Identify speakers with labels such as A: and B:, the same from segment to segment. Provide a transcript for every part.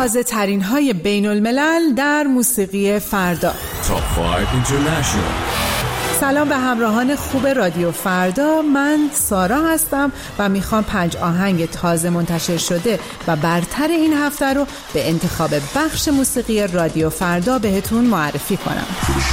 A: تازه ترین های بین الملل در موسیقی فردا.
B: Top 5 International.
A: سلام به همراهان خوب رادیو فردا، من سارا هستم و میخوام 5 آهنگ تازه منتشر شده و برتر این هفته رو به انتخاب بخش موسیقی رادیو فردا بهتون معرفی کنم.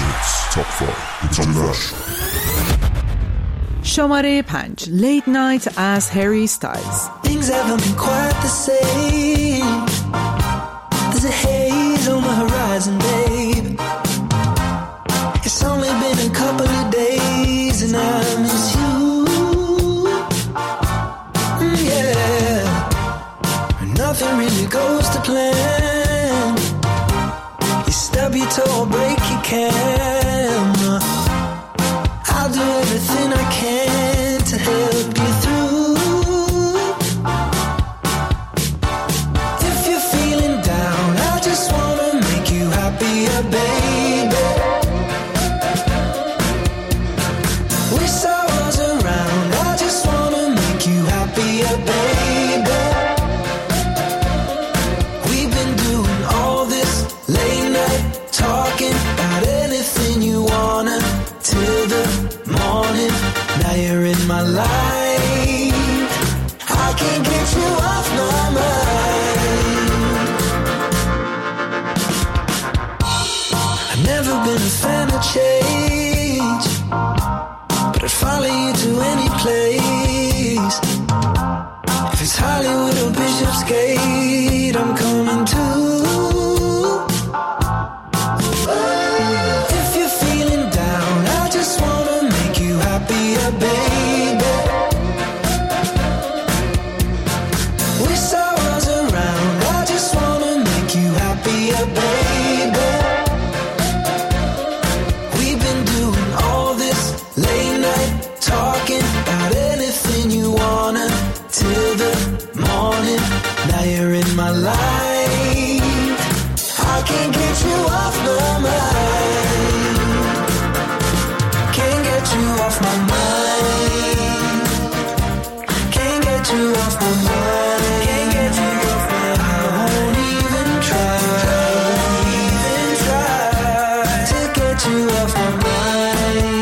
A: شماره 5 Late Night از هری ستایلز.
C: Things haven't been quite the same. There's a haze on the horizon, babe. It's only been a couple of days and I miss you. Yeah. Nothing really goes to plan. You stub your toe or break your camera. I'll do everything I can to help you through. If you're feeling down, I just wanna make you happier, baby. Wish I was around, I just wanna make you happier, baby. We've been doing all this late night talking about anything you wanna till the morning. Now you're in my life, I can't get you off my mind. I've never been a fan of change, but I'd follow you to any place. If it's Hollywood or Bishopsgate, I'm coming too. If you're feeling down, I just wanna make you happier, baby. Wish I was around, I just wanna make you happier, baby. We've been doing all this late night talking about anything you wanna till the morning. Now you're in my life, I can't get you off my mind. Can't get you off my mind. Can't get you off my mind. Can't get you off my mind. I won't even try to get you off my mind.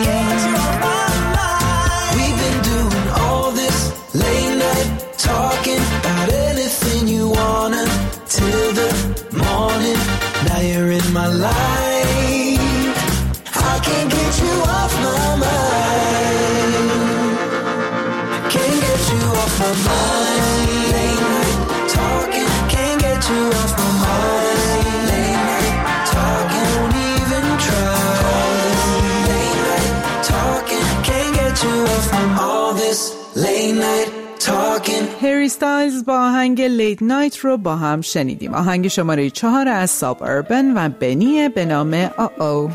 C: We've been doing all this late night talking about anything you wanna till the morning. Now you're in my life, I can't get you off my mind. Can't get you off my mind. Late night talking, can't get you off my mind. Late night talking, won't even try. Late night talking, can't get you off from all this late night talking.
A: هری ستایلز با آهنگ لیت نایت رو با هم شنیدیم. آهنگ شماره 4 از ساباربن و بنی به نام او.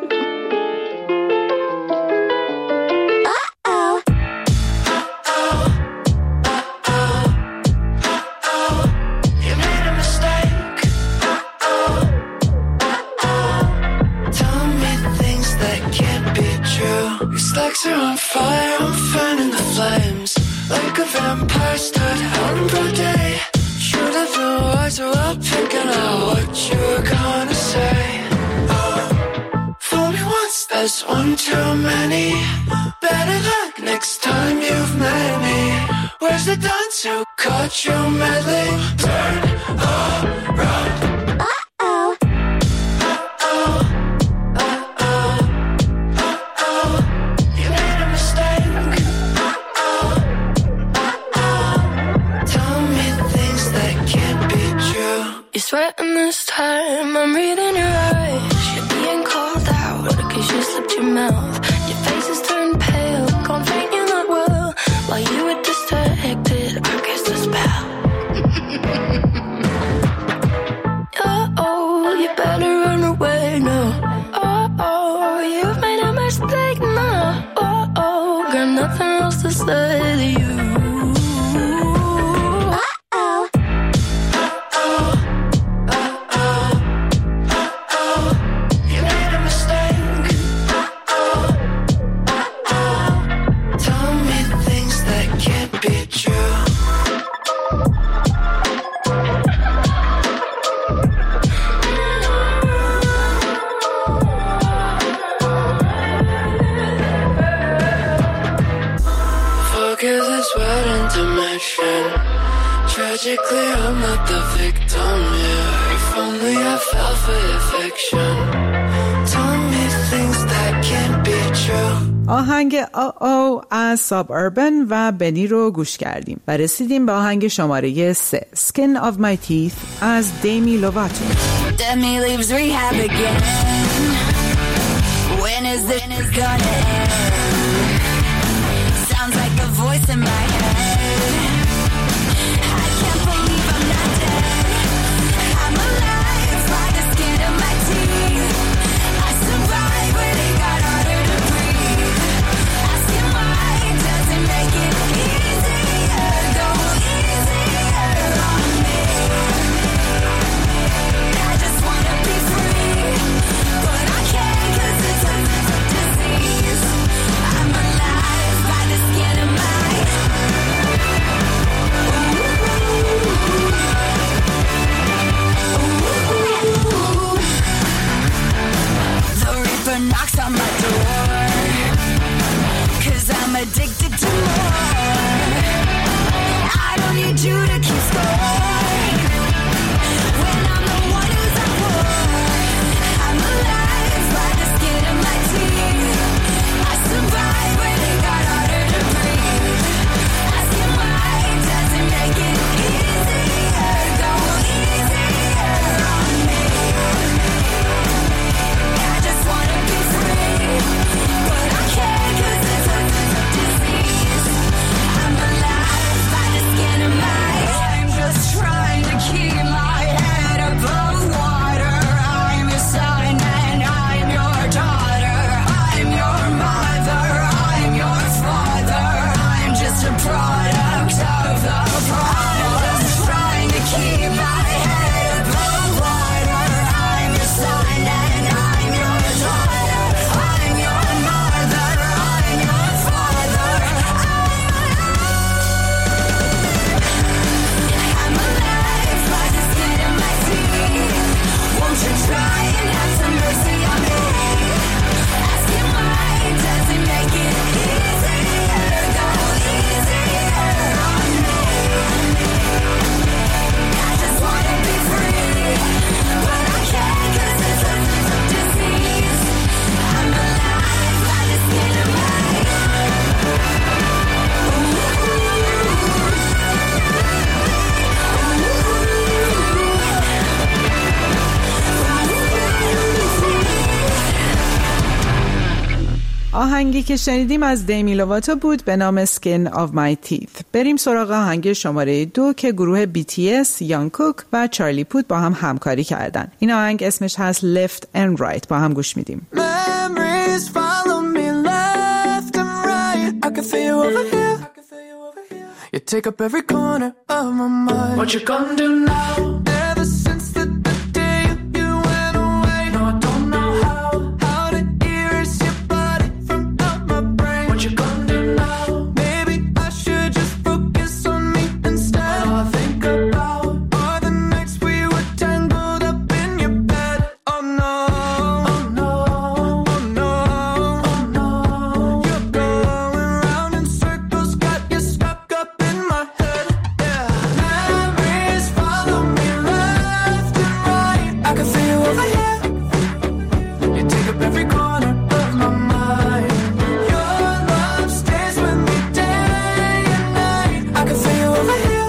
C: Legs are on fire, I'm fanning the flames. Like a vampire stood out in broad day. Should have been wiser while picking out what you were gonna say. Fool me once, there's one too many. Better luck next time you've met me. Where's the dance who caught you meddling? Turn around.
D: Sweating this time, I'm reading your eyes. You're being called out, cause you slipped your mouth. Your face is turned pale, gone faint, you're not well. While you were distracted, I cast a spell. Oh, you better run away now. Oh, you've made a mistake now. Oh, got nothing else to say to you.
C: You made a mistake.
D: Logically, I'm not the victim, yeah. If only I fell for your fiction. Tell me things that can't be true.
A: آهنگ او از ساباربن و بنی رو گوش کردیم و رسیدیم به آهنگ شماره 3 Skin of My Teeth از دیمی لوواتو.
E: Demi leaves rehab again. When is this gonna end? Sounds like a voice in my head. I can't believe I'm not dead. I'm alive by the skin of my teeth. I survived when it got harder to breathe. Asking why doesn't make it easier. Go easier on me. I just wanna be free, but I can't 'cause it's a disease. I'm alive by the skin of my The Reaper knocks on my door 'cause I'm addicted to more. I don't need you to keep score when I'm the one who's at war. I'm alive by the skin of my teeth. I survived when it got harder to breathe. Asking why doesn't make it easier. Go easier on me. I just wanna be free, but I can't 'cause it's a disease. I'm alive by the skin of my. I'm just trying to keep my head above water. I'm your son and I'm your daughter. I'm your mother. I'm your father. I'm just a product of the problem. I'm just trying to keep my head above water. I'm your son and I'm your daughter. I'm your mother. I'm your father. I'm alive by the skin of my teeth. Won't you try and have some mercy on me? Asking why doesn't make it easier. Go easier on me. I just wanna be free, but I can't 'cause it's a disease. I'm alive by the skin of my.
A: آهنگی که شنیدیم از دیمی لوواتو بود به نام Skin of My Teeth. بریم سراغ آهنگ شماره 2 که گروه BTS، یانگکوک و چارلی پوت با هم همکاری کردن. این آهنگ اسمش هست Left and Right. با هم گوش میدیم.
C: Memories follow me left and right. I can feel you over here. You take up every corner of my mind. What you gonna do now? Ever since the day you went away. No, I don't know how to erase your body from out my brain. What you gonna do now? Maybe I should just focus on me instead. All I think about are the nights we were tangled up in your bed. Oh no, oh no, oh no, oh no. You're going round in circles, got you stuck up in my head. Yeah. Memories follow me left and right. I can feel you over here. You take up every corner of my mind. Your love stays with me day and night. I can feel you over here.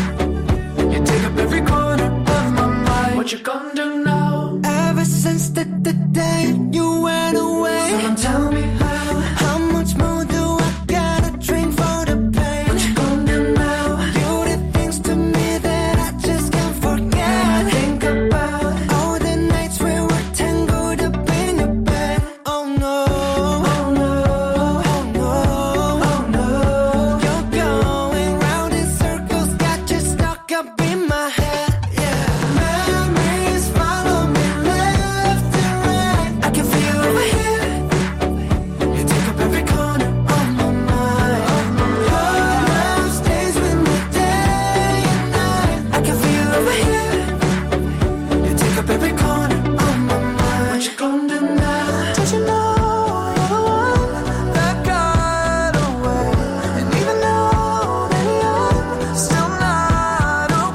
C: You take up every corner of my mind. What you gonna do now? Ever since the day you went away. Someone tell me how much more do I gotta drink for the pain? What you gonna do now? You did things to me that I just can't forget. I think about all the nights we were tangled up in your bed. Oh no, oh no, oh no, oh no. You're going round in circles, got you stuck up in my head. Yeah. Memories follow me left and right. I can feel you over here. You take up every corner of my mind. Your love stays with me day and night. I can feel you over here. You take up every corner of my mind. What you gonna do now? Don't you know you're the one that got away? And even though that you're still not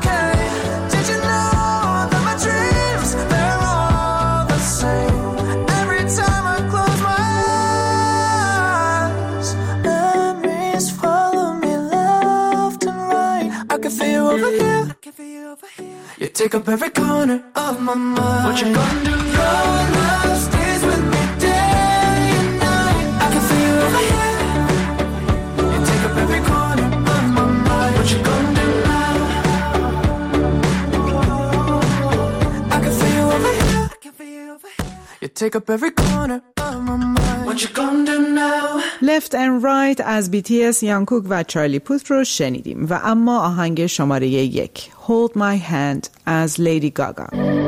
C: You take up every corner of my mind. What you gonna do? Your love stays with me day and night. I can feel you over here. You take up every corner of my mind. What you gonna do now? I can feel you over here. I can feel you over here. You take up every corner of my mind. What you gonna do now?
A: Left and Right از BTS، یانگکوک و چارلی پوت رو شنیدیم و اما آهنگ شماره 1 Hold My Hand از لیدی گاگا.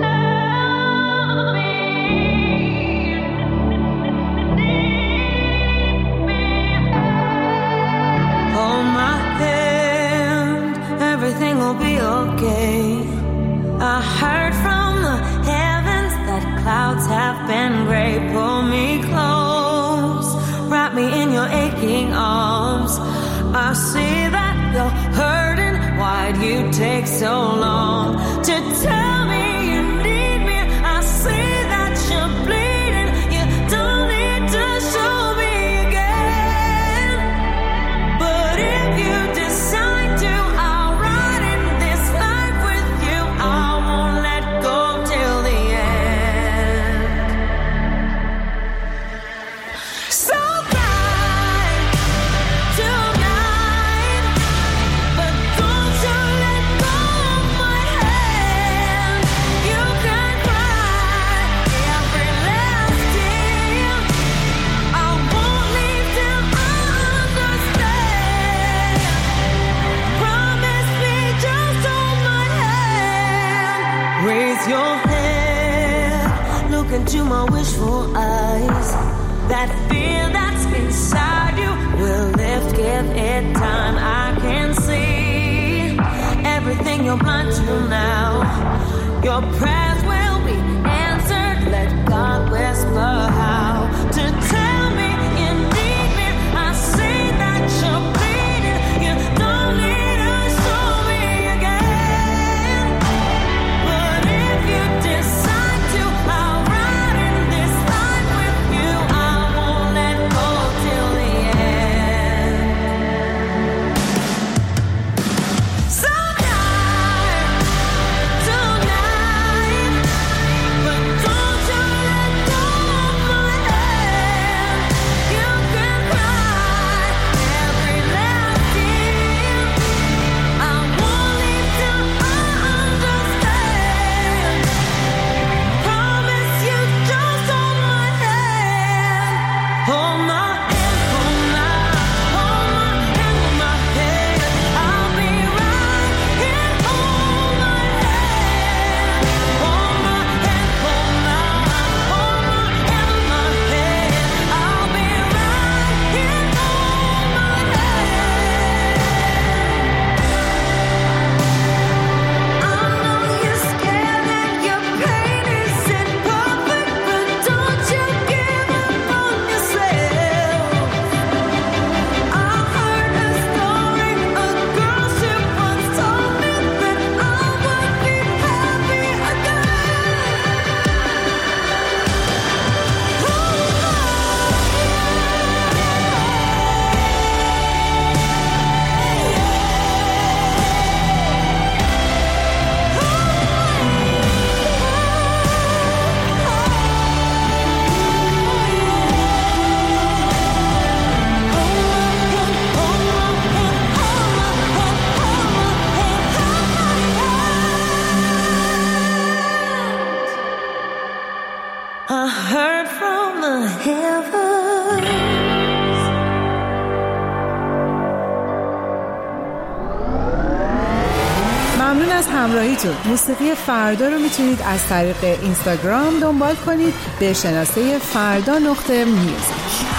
F: Hold my hand, everything will be okay. I heard from the heavens that clouds have been gray. Pull me close, wrap me in your aching arms. I see that you're hurting. Why'd you take so long to tell me you need me? I see that you're bleeding. You don't need to show me again. But if you decide to, I'll ride in this life with you. I won't let go till the end. So cry tonight, but don't you let go of my hand. You can cry every last tear. I won't leave till I understand. Promise me, just hold my hand. Raise your head, look into my wishful eyes. That fear that's inside you will lift, give it time. I can see everything you're blind to now. Your prayers will be answered. Let God whisper how to tell me you need me. I see that you're bleeding. You don't need to show me again. But if you decide to, I'll ride in this life with you. I won't let go till the end. Tonight, but don't you let go of my hand. You can cry every last tear. I won't leave till I understand. Promise you, just hold my hand. Hold my hand, hold my hand, hold my hand. I'll be right here. Hold my hand, hold my hand, hold my hand, my hand. I'll be right here. Hold my hand. I know you're scared and your pain isn't perfect, but don't you give up on yourself. I heard a story, a girl she once told me that I would be happy I heard from the heavens.
A: ممنون از همراهیتون. موسیقی فردا رو میتونید از طریق اینستاگرام دنبال کنید به شناسه فردا_میوزیک.